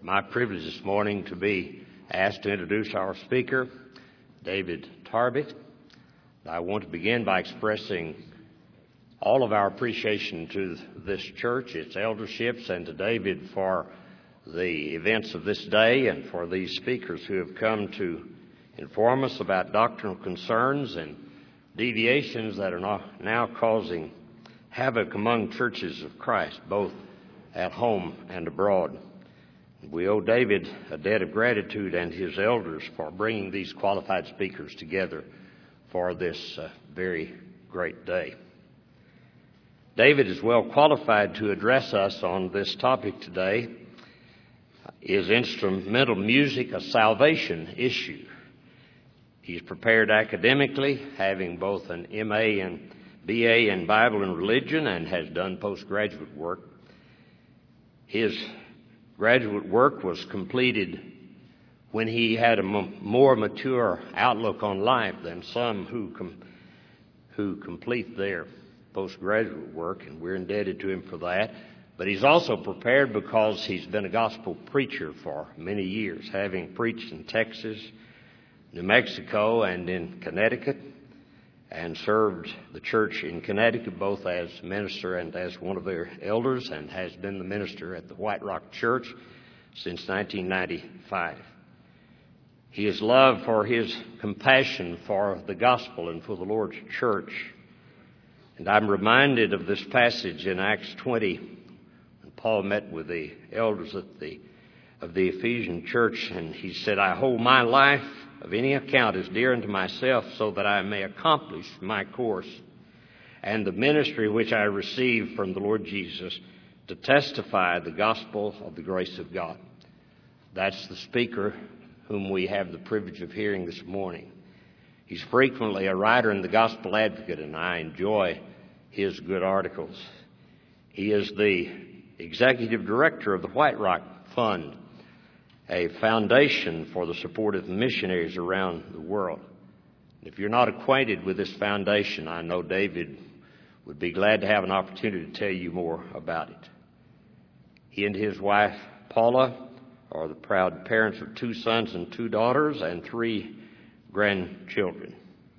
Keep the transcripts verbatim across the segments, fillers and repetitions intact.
My privilege this morning to be asked to introduce our speaker, David Tarbett. I want to begin by expressing all of our appreciation to this church, its elderships, and to David for the events of this day and for these speakers who have come to inform us about doctrinal concerns and deviations that are now causing havoc among churches of Christ, both at home and abroad. We owe David a debt of gratitude and his elders for bringing these qualified speakers together for this uh, very great day. David is well qualified to address us on this topic today. Is instrumental music a salvation issue? He's prepared academically, having both an M A and B A in Bible and Religion, and has done postgraduate work. His graduate work was completed when he had a m- more mature outlook on life than some who com- who complete their postgraduate work, and we're indebted to him for that. But he's also prepared because he's been a gospel preacher for many years, having preached in Texas, New Mexico, and in Connecticut, and served the church in Connecticut both as minister and as one of their elders, and has been the minister at the White Rock Church since nineteen ninety-five. His love for his compassion for the gospel and for the Lord's church. And I'm reminded of this passage in Acts twenty, when Paul met with the elders at the of the Ephesian church, and he said, "I hold my life of any account as dear unto myself, so that I may accomplish my course and the ministry which I received from the Lord Jesus, to testify the gospel of the grace of God." That's the speaker whom we have the privilege of hearing this morning. He's frequently a writer in the Gospel Advocate, and I enjoy his good articles. He is the executive director of the White Rock Fund, a foundation for the support of missionaries around the world. If you're not acquainted with this foundation, I know David would be glad to have an opportunity to tell you more about it. He and his wife, Paula, are the proud parents of two sons and two daughters and three grandchildren.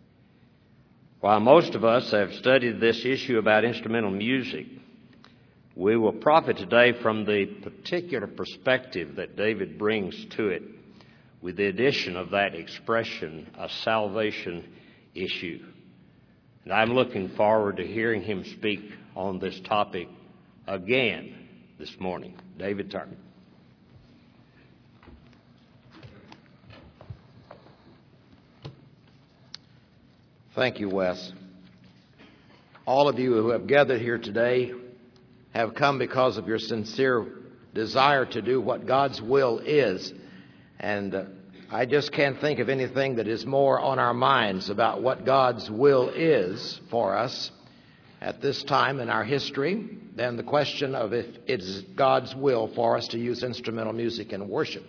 While most of us have studied this issue about instrumental music, we will profit today from the particular perspective that David brings to it, with the addition of that expression, a salvation issue. And I'm looking forward to hearing him speak on this topic again this morning. David Tarbett. Thank you, Wes. All of you who have gathered here today have come because of your sincere desire to do what God's will is. And uh, I just can't think of anything that is more on our minds about what God's will is for us at this time in our history than the question of if it's God's will for us to use instrumental music in worship.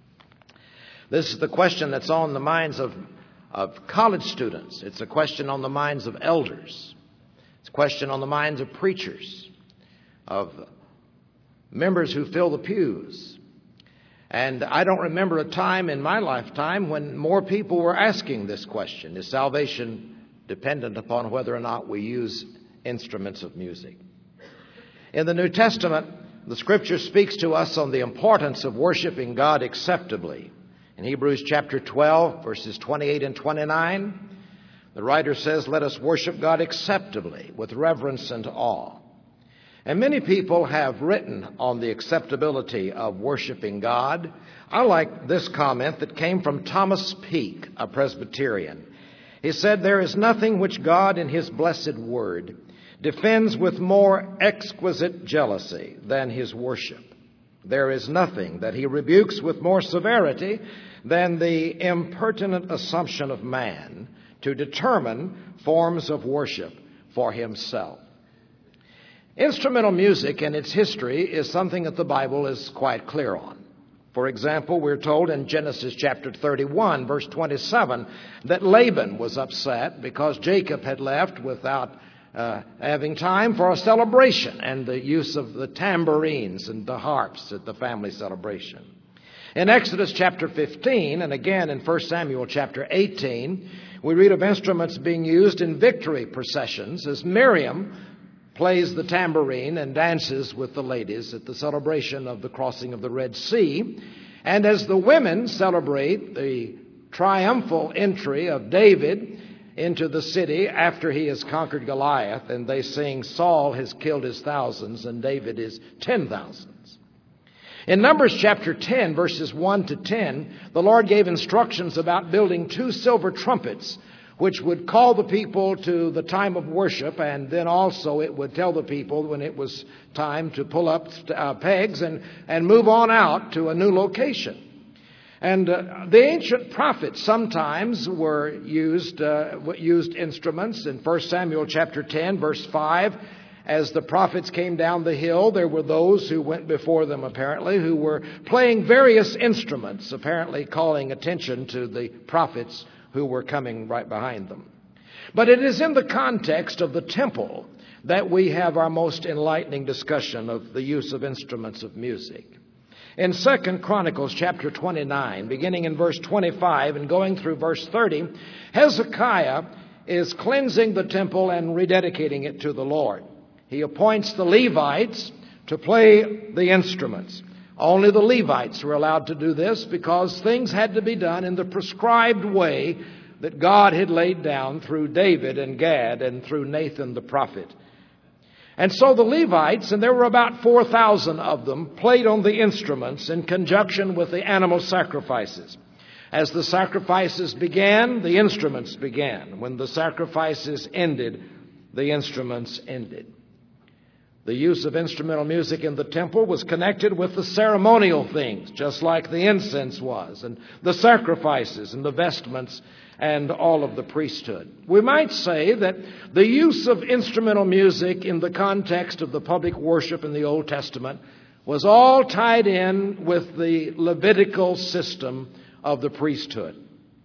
This is the question that's on the minds of of college students. It's a question on the minds of elders. It's a question on the minds of preachers, of members who fill the pews. And I don't remember a time in my lifetime when more people were asking this question: is salvation dependent upon whether or not we use instruments of music? In the New Testament, the Scripture speaks to us on the importance of worshiping God acceptably. In Hebrews chapter twelve, verses twenty-eight and twenty-nine, the writer says, "Let us worship God acceptably, with reverence and awe." And many people have written on the acceptability of worshiping God. I like this comment that came from Thomas Peake, a Presbyterian. He said, "There is nothing which God in His blessed word defends with more exquisite jealousy than His worship. There is nothing that He rebukes with more severity than the impertinent assumption of man to determine forms of worship for himself." Instrumental music and its history is something that the Bible is quite clear on. For example, we're told in Genesis chapter thirty-one, verse twenty-seven, that Laban was upset because Jacob had left without uh, having time for a celebration and the use of the tambourines and the harps at the family celebration. In Exodus chapter fifteen, and again in First Samuel chapter eighteen, we read of instruments being used in victory processions as Miriam plays the tambourine and dances with the ladies at the celebration of the crossing of the Red Sea, and as the women celebrate the triumphal entry of David into the city after he has conquered Goliath, and they sing, Saul has killed his thousands and David his ten thousands. In Numbers chapter ten, verses one to ten, the Lord gave instructions about building two silver trumpets, which would call the people to the time of worship, and then also it would tell the people when it was time to pull up uh, pegs and, and move on out to a new location. And uh, the ancient prophets sometimes were used uh, used instruments. In First Samuel chapter ten, verse five, as the prophets came down the hill, there were those who went before them, apparently, who were playing various instruments, apparently calling attention to the prophets who were coming right behind them. But it is in the context of the temple that we have our most enlightening discussion of the use of instruments of music. In Second Chronicles chapter twenty-nine, beginning in verse twenty-five and going through verse thirty, Hezekiah is cleansing the temple and rededicating it to the Lord. He appoints the Levites to play the instruments. Only the Levites were allowed to do this because things had to be done in the prescribed way that God had laid down through David and Gad and through Nathan the prophet. And so the Levites, and there were about four thousand of them, played on the instruments in conjunction with the animal sacrifices. As the sacrifices began, the instruments began. When the sacrifices ended, the instruments ended. The use of instrumental music in the temple was connected with the ceremonial things, just like the incense was, and the sacrifices and the vestments and all of the priesthood. We might say that the use of instrumental music in the context of the public worship in the Old Testament was all tied in with the Levitical system of the priesthood.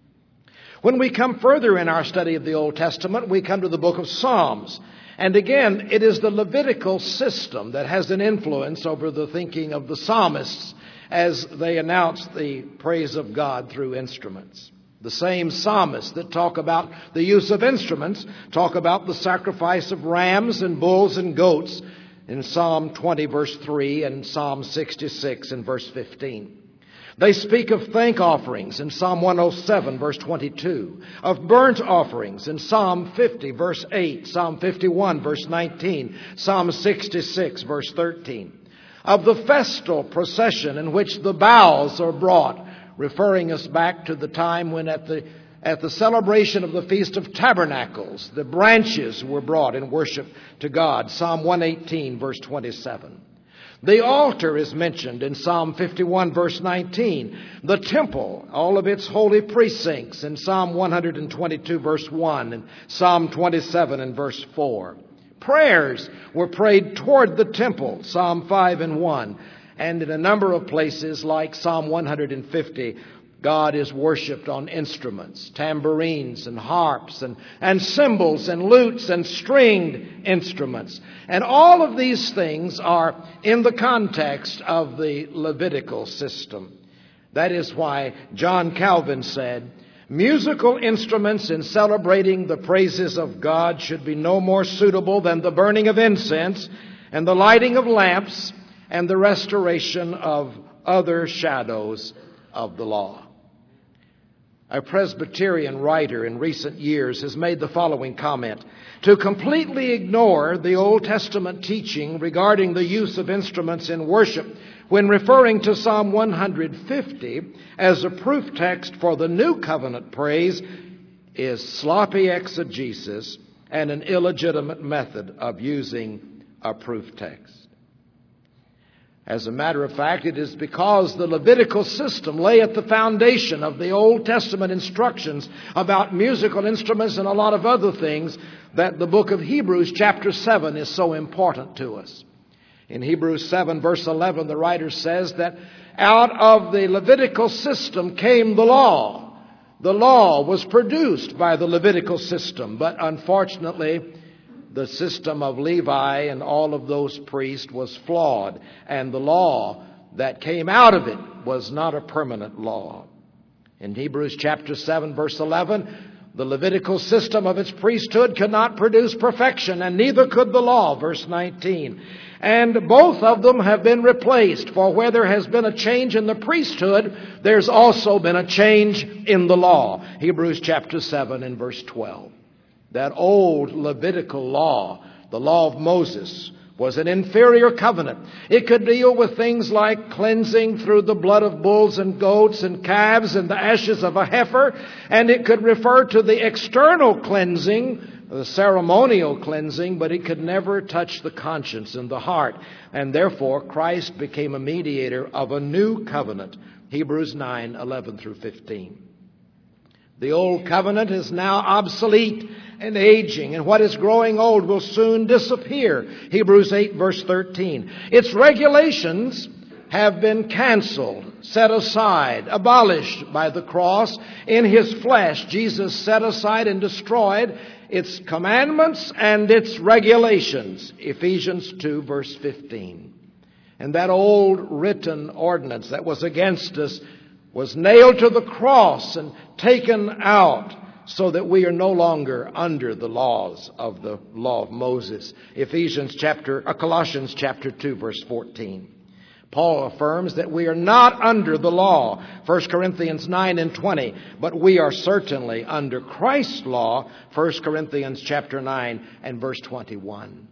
When we come further in our study of the Old Testament, we come to the book of Psalms. And again, it is the Levitical system that has an influence over the thinking of the psalmists as they announce the praise of God through instruments. The same psalmists that talk about the use of instruments talk about the sacrifice of rams and bulls and goats in Psalm twenty, verse three, and Psalm sixty-six and verse fifteen. They speak of thank offerings in Psalm one oh seven, verse twenty-two, of burnt offerings in Psalm fifty, verse eight, Psalm fifty-one, verse nineteen, Psalm sixty-six, verse thirteen, of the festal procession in which the boughs are brought, referring us back to the time when at the at the celebration of the Feast of Tabernacles, the branches were brought in worship to God, Psalm one eighteen, verse twenty-seven. The altar is mentioned in Psalm fifty-one, verse nineteen. The temple, all of its holy precincts in Psalm one twenty-two, verse one, and Psalm twenty-seven and verse four. Prayers were prayed toward the temple, Psalm five and one. And in a number of places like Psalm one fifty, God is worshipped on instruments, tambourines and harps and, and cymbals and lutes and stringed instruments. And all of these things are in the context of the Levitical system. That is why John Calvin said, musical instruments in celebrating the praises of God should be no more suitable than the burning of incense and the lighting of lamps and the restoration of other shadows of the law. A Presbyterian writer in recent years has made the following comment: to completely ignore the Old Testament teaching regarding the use of instruments in worship when referring to Psalm one fifty as a proof text for the New Covenant praise is sloppy exegesis and an illegitimate method of using a proof text. As a matter of fact, it is because the Levitical system lay at the foundation of the Old Testament instructions about musical instruments and a lot of other things that the book of Hebrews chapter seven is so important to us. In Hebrews seven verse eleven, the writer says that out of the Levitical system came the law. The law was produced by the Levitical system, but unfortunately, the system of Levi and all of those priests was flawed, and the law that came out of it was not a permanent law. In Hebrews chapter seven, verse eleven, the Levitical system of its priesthood could not produce perfection, and neither could the law, verse nineteen. And both of them have been replaced, for where there has been a change in the priesthood, there's also been a change in the law. Hebrews chapter seven and verse twelve. That old Levitical law, the law of Moses, was an inferior covenant. It could deal with things like cleansing through the blood of bulls and goats and calves and the ashes of a heifer, and it could refer to the external cleansing, the ceremonial cleansing, but it could never touch the conscience and the heart. And therefore, Christ became a mediator of a new covenant. Hebrews nine, eleven through fifteen. The old covenant is now obsolete and aging, and what is growing old will soon disappear. Hebrews eight, verse thirteen. Its regulations have been canceled, set aside, abolished by the cross. In His flesh, Jesus set aside and destroyed its commandments and its regulations. Ephesians two, verse fifteen. And that old written ordinance that was against us was nailed to the cross and taken out, so that we are no longer under the laws of the law of Moses. Ephesians chapter, uh, Colossians chapter two, verse fourteen. Paul affirms that we are not under the law, First Corinthians nine and twenty, but we are certainly under Christ's law, First Corinthians chapter nine and verse twenty-one.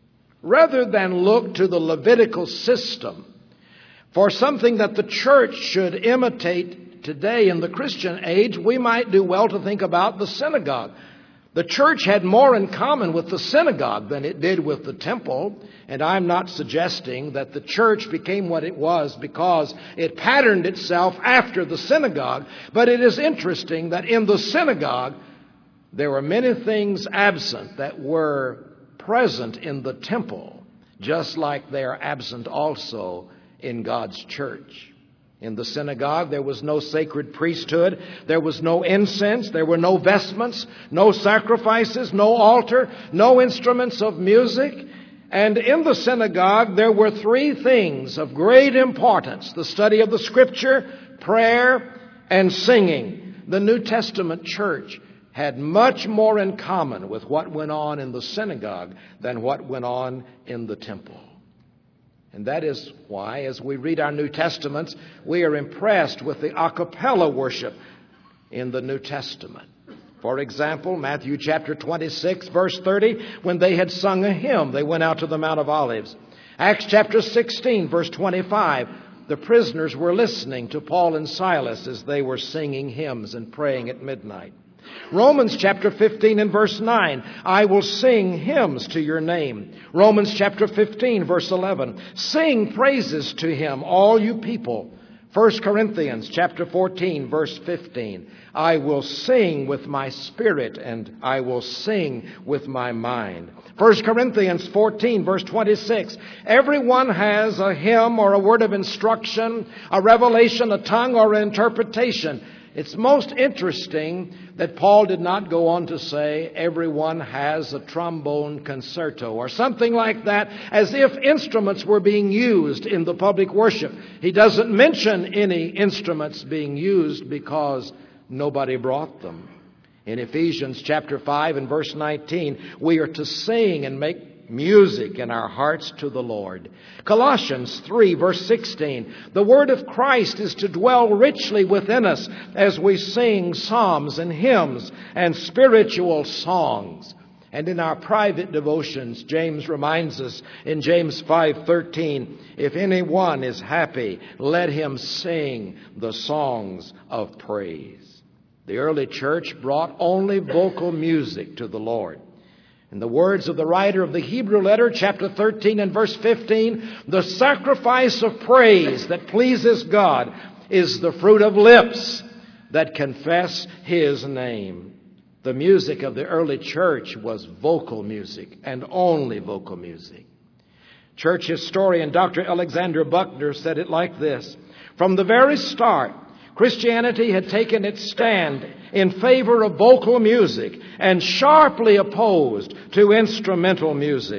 Rather than look to the Levitical system for something that the church should imitate today in the Christian age, we might do well to think about the synagogue. The church had more in common with the synagogue than it did with the temple, and I'm not suggesting that the church became what it was because it patterned itself after the synagogue, but it is interesting that in the synagogue there were many things absent that were present in the temple, just like they are absent also in God's church. In the synagogue, there was no sacred priesthood. There was no incense. There were no vestments, no sacrifices, no altar, no instruments of music. And in the synagogue, there were three things of great importance: the study of the Scripture, prayer, and singing. The New Testament church had much more in common with what went on in the synagogue than what went on in the temple. And that is why, as we read our New Testaments, we are impressed with the a cappella worship in the New Testament. For example, Matthew chapter twenty-six, verse thirty, when they had sung a hymn, they went out to the Mount of Olives. Acts chapter sixteen, verse twenty-five, the prisoners were listening to Paul and Silas as they were singing hymns and praying at midnight. Romans chapter fifteen and verse nine, I will sing hymns to your name. Romans chapter fifteen, verse eleven, sing praises to Him, all you people. First Corinthians chapter fourteen, verse fifteen, I will sing with my spirit and I will sing with my mind. First Corinthians fourteen, verse twenty-six, everyone has a hymn or a word of instruction, a revelation, a tongue, or an interpretation. It's most interesting that Paul did not go on to say everyone has a trombone concerto or something like that, as if instruments were being used in the public worship. He doesn't mention any instruments being used because nobody brought them. In Ephesians chapter five and verse nineteen, we are to sing and make music in our hearts to the Lord. Colossians three, verse sixteen, the word of Christ is to dwell richly within us as we sing psalms and hymns and spiritual songs. And in our private devotions, James reminds us in James five thirteen, if anyone is happy, let him sing the songs of praise. The early church brought only vocal music to the Lord. In the words of the writer of the Hebrew letter, chapter thirteen and verse fifteen, the sacrifice of praise that pleases God is the fruit of lips that confess His name. The music of the early church was vocal music and only vocal music. Church historian Doctor Alexander Buckner said it like this: from the very start, Christianity had taken its stand in favor of vocal music and sharply opposed to instrumental music.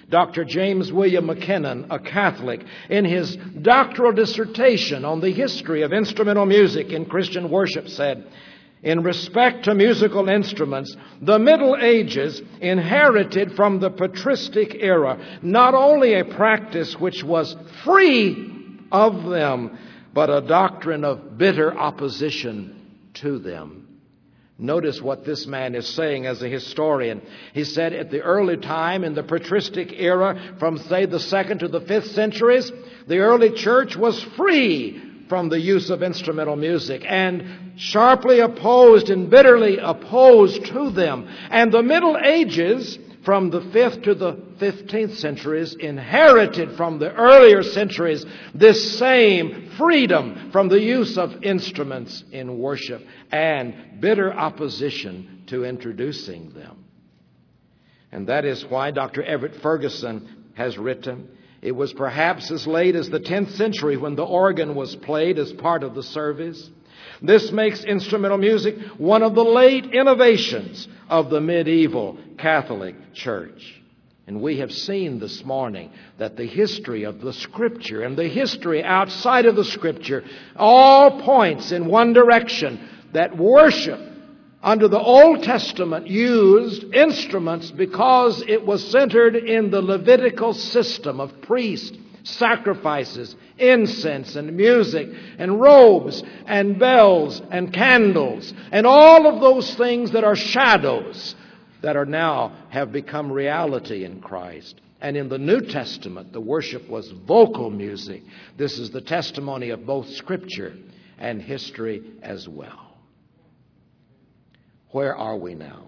Doctor James William McKinnon, a Catholic, in his doctoral dissertation on the history of instrumental music in Christian worship said, in respect to musical instruments, the Middle Ages inherited from the patristic era not only a practice which was free of them, but a doctrine of bitter opposition to them. Notice what this man is saying as a historian. He said at the early time in the patristic era, from say the second to the fifth centuries, the early church was free from the use of instrumental music and sharply opposed and bitterly opposed to them. And the Middle Ages, from the fifth to the fifteenth centuries, inherited from the earlier centuries this same freedom from the use of instruments in worship and bitter opposition to introducing them. And that is why Doctor Everett Ferguson has written, it was perhaps as late as the tenth century when the organ was played as part of the service. This makes instrumental music one of the late innovations of the medieval Catholic Church. And we have seen this morning that the history of the Scripture and the history outside of the Scripture all points in one direction, that worship under the Old Testament used instruments because it was centered in the Levitical system of priests, sacrifices, incense and music and robes and bells and candles and all of those things that are shadows that are now have become reality in Christ. And in the New Testament, the worship was vocal music. This is the testimony of both Scripture and history as well. Where are we now?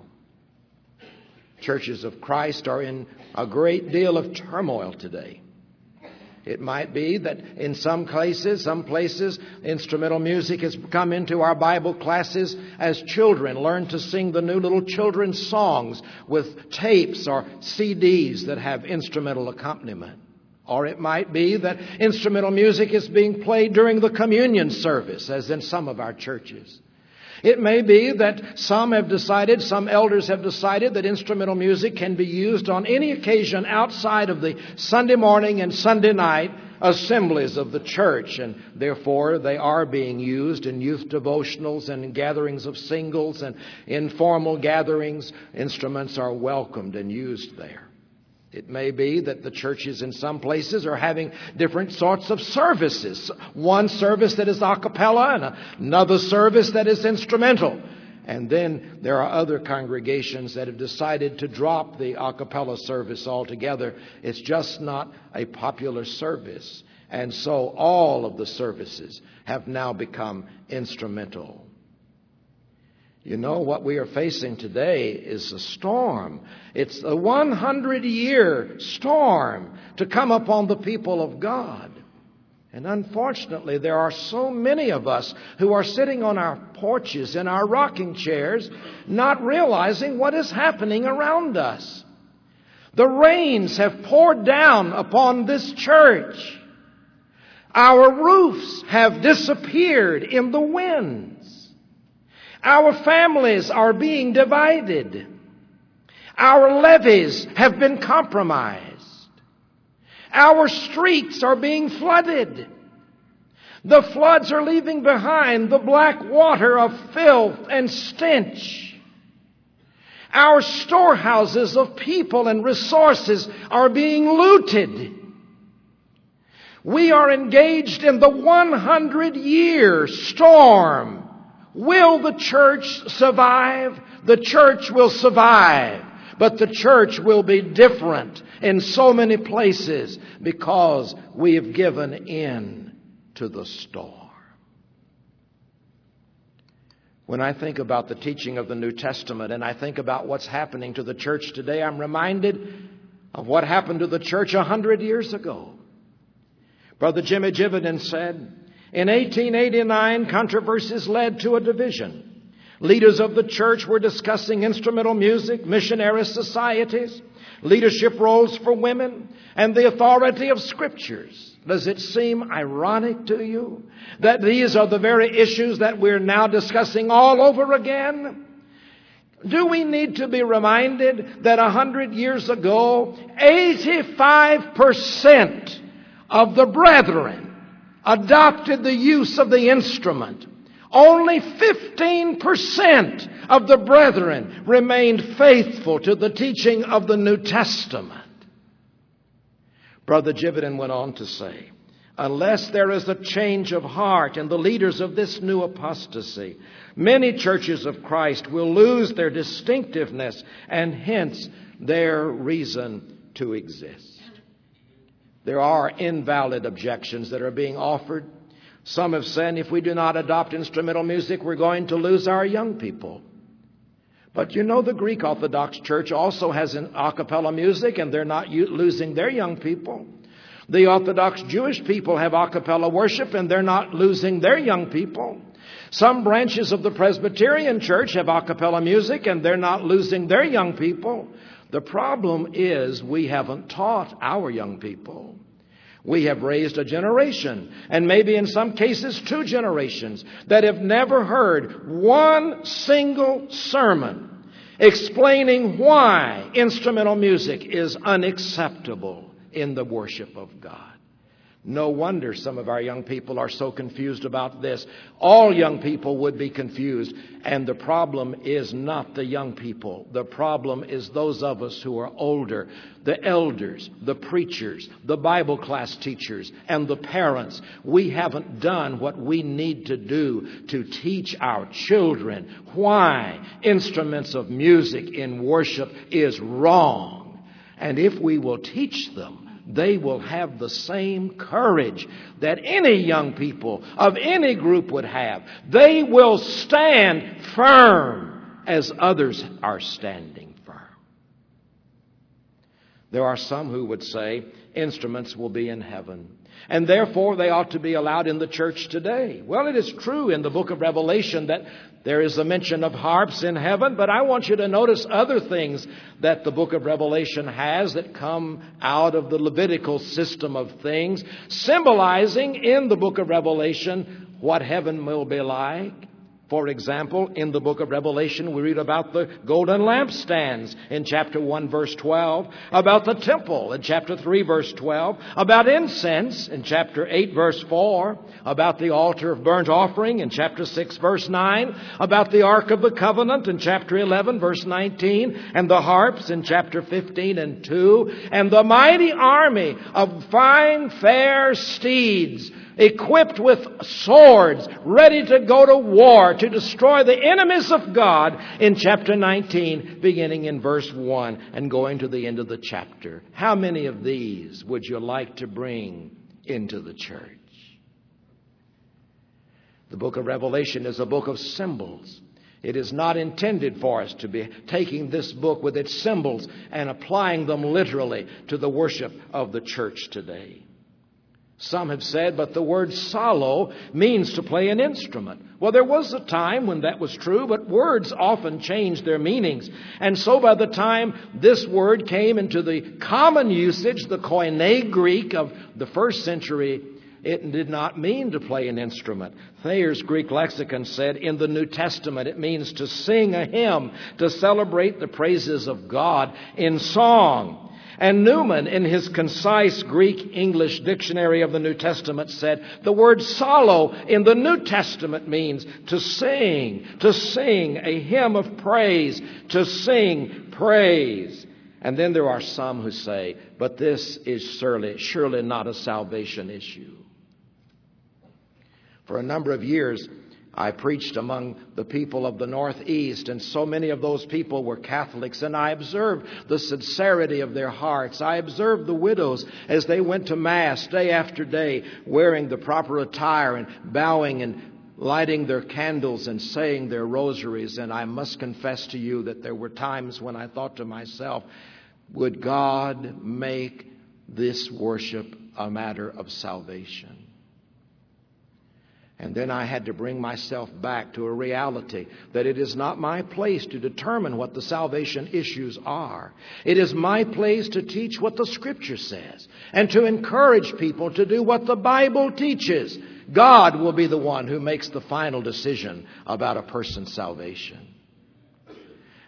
Churches of Christ are in a great deal of turmoil today. It might be that in some places, some places, instrumental music has come into our Bible classes as children learn to sing the new little children's songs with tapes or C Ds that have instrumental accompaniment. Or it might be that instrumental music is being played during the communion service, as in some of our churches. It may be that some have decided, some elders have decided that instrumental music can be used on any occasion outside of the Sunday morning and Sunday night assemblies of the church, and therefore they are being used in youth devotionals and in gatherings of singles and informal gatherings. Instruments are welcomed and used there. It may be that the churches in some places are having different sorts of services. One service that is a cappella and another service that is instrumental. And then there are other congregations that have decided to drop the a cappella service altogether. It's just not a popular service. And so all of the services have now become instrumental. You know, what we are facing today is a storm. It's a hundred-year storm to come upon the people of God. And unfortunately, there are so many of us who are sitting on our porches in our rocking chairs, not realizing what is happening around us. The rains have poured down upon this church. Our roofs have disappeared in the winds. Our families are being divided. Our levees have been compromised. Our streets are being flooded. The floods are leaving behind the black water of filth and stench. Our storehouses of people and resources are being looted. We are engaged in the hundred-year storm. Will the church survive? The church will survive, but the church will be different in so many places because we have given in to the storm. When I think about the teaching of the New Testament and I think about what's happening to the church today, I'm reminded of what happened to the church a hundred years ago. Brother Jimmy Jividan said, in eighteen eighty-nine, controversies led to a division. Leaders of the church were discussing instrumental music, missionary societies, leadership roles for women, and the authority of scriptures. Does it seem ironic to you that these are the very issues that we're now discussing all over again? Do we need to be reminded that a hundred years ago, eighty-five percent of the brethren adopted the use of the instrument? Only fifteen percent of the brethren remained faithful to the teaching of the New Testament. Brother Jividan went on to say, unless there is a change of heart in the leaders of this new apostasy, many churches of Christ will lose their distinctiveness and hence their reason to exist. There are invalid objections that are being offered. Some have said if we do not adopt instrumental music, we're going to lose our young people. But you know, the Greek Orthodox Church also has an a cappella music, and they're not losing their young people. The Orthodox Jewish people have a cappella worship, and they're not losing their young people. Some branches of the Presbyterian Church have a cappella music, and they're not losing their young people. The problem is we haven't taught our young people. We have raised a generation, and maybe in some cases two generations, that have never heard one single sermon explaining why instrumental music is unacceptable in the worship of God. No wonder some of our young people are so confused about this. All young people would be confused. And the problem is not the young people. The problem is those of us who are older, the elders, the preachers, the Bible class teachers, and the parents. We haven't done what we need to do to teach our children why instruments of music in worship is wrong. And if we will teach them, they will have the same courage that any young people of any group would have. They will stand firm as others are standing firm. There are some who would say instruments will be in heaven, and therefore they ought to be allowed in the church today. Well, it is true in the book of Revelation that there is a mention of harps in heaven, but I want you to notice other things that the book of Revelation has that come out of the Levitical system of things, symbolizing in the book of Revelation what heaven will be like. For example, in the book of Revelation, we read about the golden lampstands in chapter one, verse twelve, about the temple in chapter three, verse twelve, about incense in chapter eight, verse four, about the altar of burnt offering in chapter six, verse nine, about the Ark of the Covenant in chapter eleven, verse nineteen, and the harps in chapter fifteen and two, and the mighty army of fine, fair steeds equipped with swords, ready to go to war to destroy the enemies of God in chapter nineteen, beginning in verse one and going to the end of the chapter. How many of these would you like to bring into the church? The book of Revelation is a book of symbols. It is not intended for us to be taking this book with its symbols and applying them literally to the worship of the church today. Some have said, but the word solo means to play an instrument. Well, there was a time when that was true, but words often change their meanings. And so by the time this word came into the common usage, the Koine Greek of the first century, it did not mean to play an instrument. Thayer's Greek lexicon said in the New Testament it means to sing a hymn, to celebrate the praises of God in song. And Newman, in his concise Greek-English dictionary of the New Testament, said the word solo in the New Testament means to sing, to sing a hymn of praise, to sing praise. And then there are some who say, but this is surely, surely not a salvation issue. For a number of years, I preached among the people of the Northeast, and so many of those people were Catholics, and I observed the sincerity of their hearts. I observed the widows as they went to Mass day after day, wearing the proper attire and bowing and lighting their candles and saying their rosaries. And I must confess to you that there were times when I thought to myself, would God make this worship a matter of salvation? And then I had to bring myself back to a reality that it is not my place to determine what the salvation issues are. It is my place to teach what the Scripture says and to encourage people to do what the Bible teaches. God will be the one who makes the final decision about a person's salvation.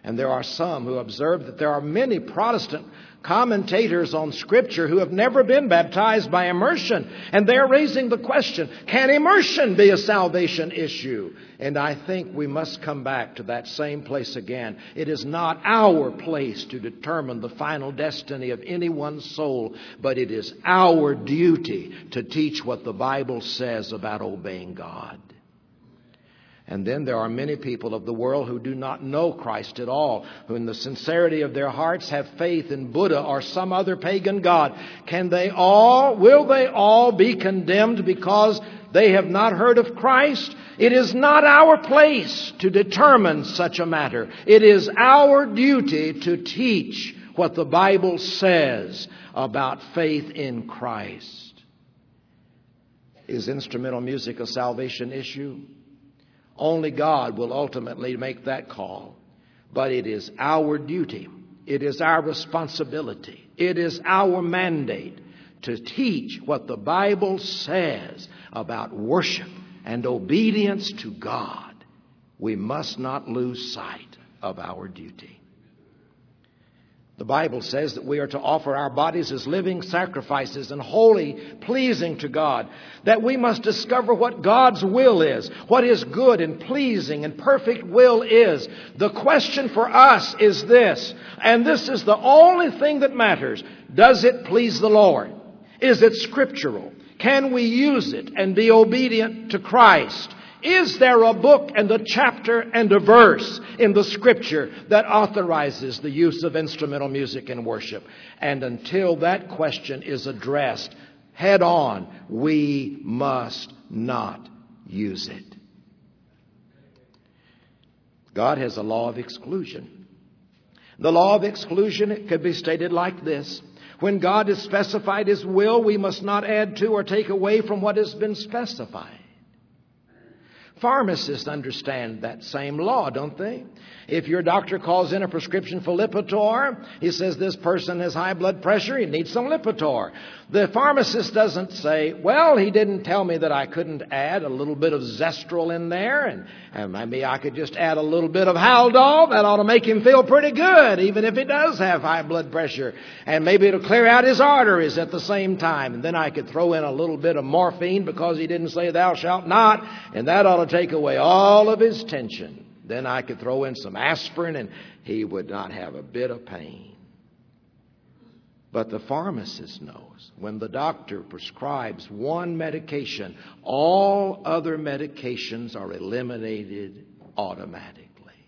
And there are some who observe that there are many Protestant commentators on Scripture who have never been baptized by immersion. And they're raising the question, can immersion be a salvation issue? And I think we must come back to that same place again. It is not our place to determine the final destiny of anyone's soul, but it is our duty to teach what the Bible says about obeying God. And then there are many people of the world who do not know Christ at all, who in the sincerity of their hearts have faith in Buddha or some other pagan god. Can they all, will they all be condemned because they have not heard of Christ? It is not our place to determine such a matter. It is our duty to teach what the Bible says about faith in Christ. Is instrumental music a salvation issue? Only God will ultimately make that call. But it is our duty. It is our responsibility. It is our mandate to teach what the Bible says about worship and obedience to God. We must not lose sight of our duty. The Bible says that we are to offer our bodies as living sacrifices and holy, pleasing to God. That we must discover what God's will is, what His good and pleasing and perfect will is. The question for us is this, and this is the only thing that matters. Does it please the Lord? Is it scriptural? Can we use it and be obedient to Christ? Is there a book and a chapter and a verse in the Scripture that authorizes the use of instrumental music in worship? And until that question is addressed head on, we must not use it. God has a law of exclusion. The law of exclusion, it could be stated like this. When God has specified His will, we must not add to or take away from what has been specified. Pharmacists understand that same law, don't they? If your doctor calls in a prescription for Lipitor, he says this person has high blood pressure, he needs some Lipitor. The pharmacist doesn't say, well, he didn't tell me that I couldn't add a little bit of Zestrol in there, and, and maybe I could just add a little bit of Haldol. That ought to make him feel pretty good, even if he does have high blood pressure. And maybe it'll clear out his arteries at the same time. And then I could throw in a little bit of morphine because he didn't say thou shalt not, and that ought to take away all of his tension. Then I could throw in some aspirin and he would not have a bit of pain. But the pharmacist knows when the doctor prescribes one medication, all other medications are eliminated automatically.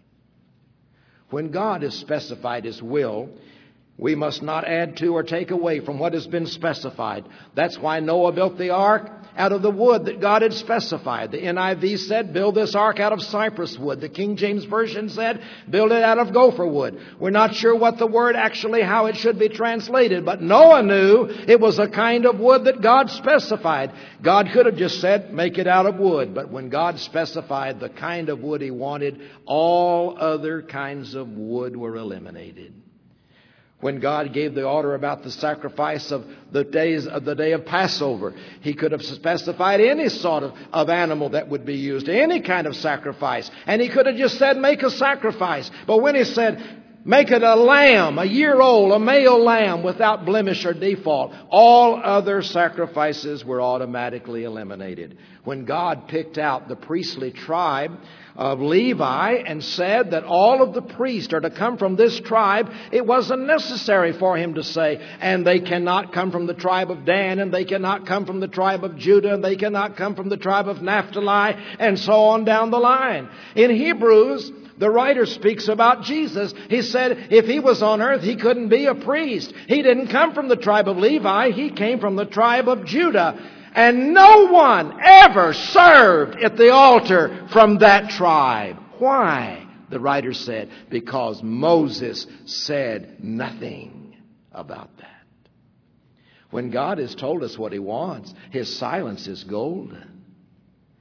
When God has specified His will, we must not add to or take away from what has been specified. That's why Noah built the ark out of the wood that God had specified. The N I V said, build this ark out of cypress wood. The King James Version said, build it out of gopher wood. We're not sure what the word actually, how it should be translated, but Noah knew it was a kind of wood that God specified. God could have just said, make it out of wood. But when God specified the kind of wood He wanted, all other kinds of wood were eliminated. When God gave the order about the sacrifice of the days of the day of Passover, He could have specified any sort of, of animal that would be used, any kind of sacrifice. And He could have just said, make a sacrifice. But when He said, make it a lamb, a year old, a male lamb without blemish or default, all other sacrifices were automatically eliminated. When God picked out the priestly tribe of Levi and said that all of the priests are to come from this tribe, it wasn't necessary for Him to say, and they cannot come from the tribe of Dan, and they cannot come from the tribe of Judah, and they cannot come from the tribe of Naphtali, and so on down the line. In Hebrews, the writer speaks about Jesus. He said if He was on earth, He couldn't be a priest. He didn't come from the tribe of Levi. He came from the tribe of Judah. And no one ever served at the altar from that tribe. Why? The writer said, because Moses said nothing about that. When God has told us what He wants, His silence is golden.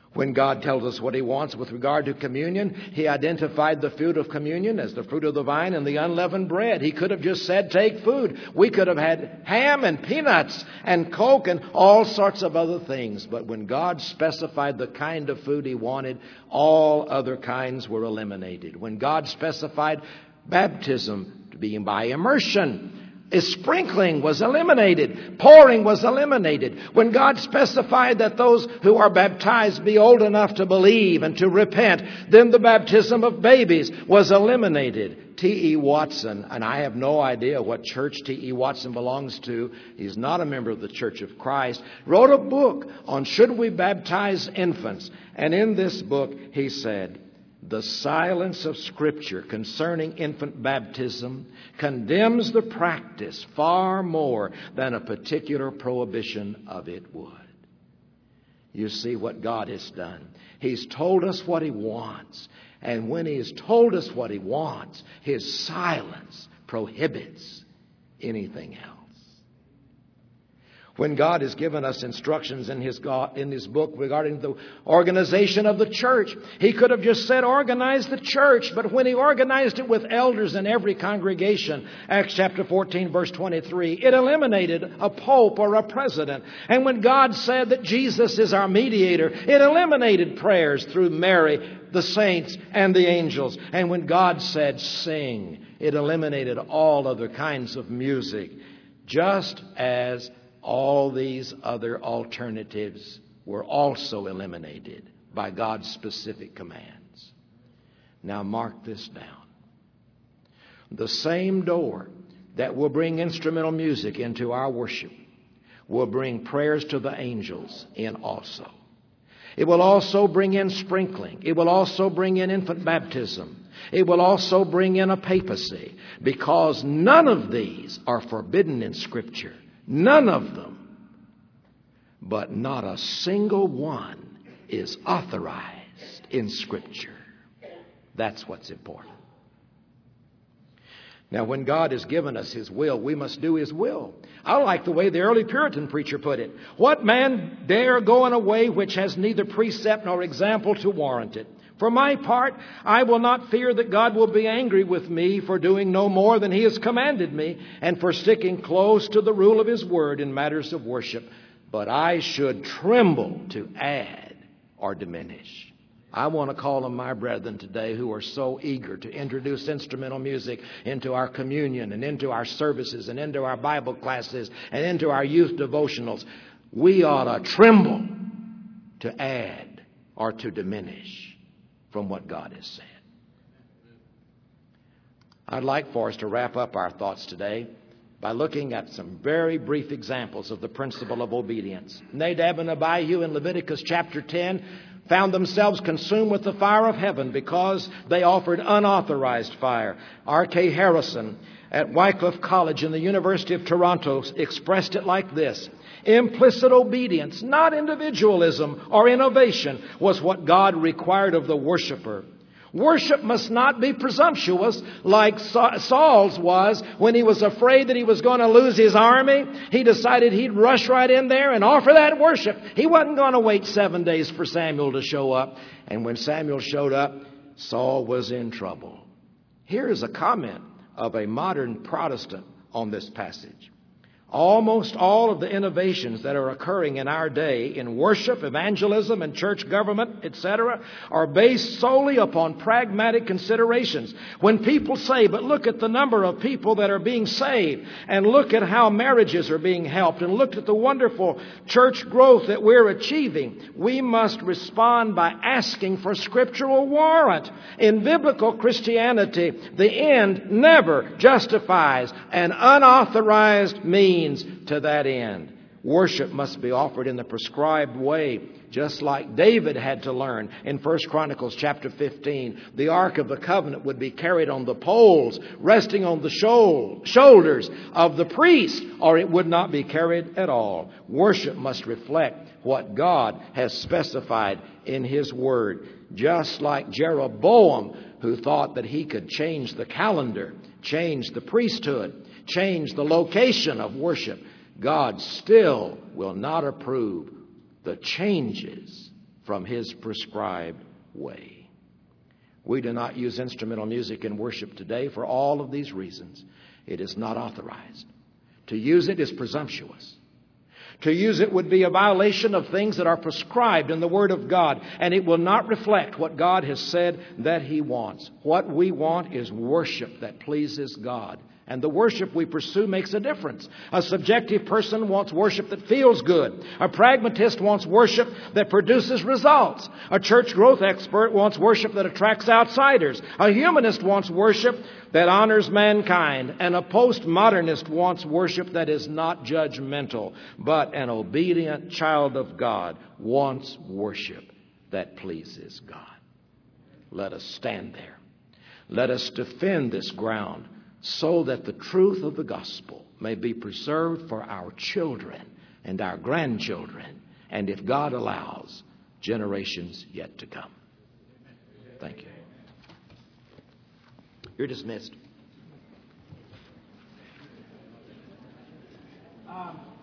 When God tells us what He wants with regard to communion, He identified the food of communion as the fruit of the vine and the unleavened bread. He could have just said, take food. We could have had ham and peanuts and Coke and all sorts of other things. But when God specified the kind of food He wanted, all other kinds were eliminated. When God specified baptism to be by immersion, sprinkling was eliminated. Pouring was eliminated. When God specified that those who are baptized be old enough to believe and to repent, then the baptism of babies was eliminated. T E Watson, and I have no idea what church T E Watson belongs to. He's not a member of the Church of Christ. Wrote a book on should we baptize infants. And in this book he said, the silence of Scripture concerning infant baptism condemns the practice far more than a particular prohibition of it would. You see what God has done. He's told us what He wants. And when He's told us what He wants, His silence prohibits anything else. When God has given us instructions in His God, in His book regarding the organization of the church, He could have just said organize the church. But when He organized it with elders in every congregation, Acts chapter fourteen verse twenty-three, it eliminated a pope or a president. And when God said that Jesus is our mediator, it eliminated prayers through Mary, the saints, and the angels. And when God said sing, it eliminated all other kinds of music, just as all these other alternatives were also eliminated by God's specific commands. Now mark this down. The same door that will bring instrumental music into our worship will bring prayers to the angels in also. It will also bring in sprinkling. It will also bring in infant baptism. It will also bring in a papacy, because none of these are forbidden in Scripture. None of them. But not a single one is authorized in Scripture. That's what's important. Now, when God has given us His will, we must do His will. I like the way the early Puritan preacher put it. What man dare go in a way which has neither precept nor example to warrant it? For my part, I will not fear that God will be angry with me for doing no more than He has commanded me, and for sticking close to the rule of His word in matters of worship. But I should tremble to add or diminish. I want to call on my brethren today who are so eager to introduce instrumental music into our communion and into our services and into our Bible classes and into our youth devotionals. We ought to tremble to add or to diminish from what God has said. I'd like for us to wrap up our thoughts today by looking at some very brief examples of the principle of obedience. Nadab and Abihu in Leviticus chapter ten found themselves consumed with the fire of heaven because they offered unauthorized fire. R K Harrison at Wycliffe College in the University of Toronto expressed it like this: implicit obedience, not individualism or innovation, was what God required of the worshiper. Worship must not be presumptuous like Saul's was when he was afraid that he was going to lose his army. He decided he'd rush right in there and offer that worship. He wasn't going to wait seven days for Samuel to show up. And when Samuel showed up, Saul was in trouble. Here is a comment of a modern Protestant on this passage. Almost all of the innovations that are occurring in our day in worship, evangelism, and church government, et cetera, are based solely upon pragmatic considerations. When people say, but look at the number of people that are being saved, and look at how marriages are being helped, and look at the wonderful church growth that we're achieving, we must respond by asking for scriptural warrant. In biblical Christianity, the end never justifies an unauthorized means to that end. Worship must be offered in the prescribed way, just like David had to learn in First Chronicles chapter fifteen. The Ark of the Covenant would be carried on the poles, resting on the shoulders of the priest, or it would not be carried at all. Worship must reflect what God has specified in His Word, just like Jeroboam, who thought that he could change the calendar, change the priesthood, change the location of worship. God still will not approve the changes from His prescribed way. We do not use instrumental music in worship today for all of these reasons. It is not authorized. To use it is presumptuous. To use it would be a violation of things that are prescribed in the Word of God, and it will not reflect what God has said that He wants. What we want is worship that pleases God. And the worship we pursue makes a difference. A subjective person wants worship that feels good. A pragmatist wants worship that produces results. A church growth expert wants worship that attracts outsiders. A humanist wants worship that honors mankind. And a postmodernist wants worship that is not judgmental, but an obedient child of God wants worship that pleases God. Let us stand there. Let us defend this ground, so that the truth of the gospel may be preserved for our children and our grandchildren, and if God allows, generations yet to come. Thank you. You're dismissed. Um.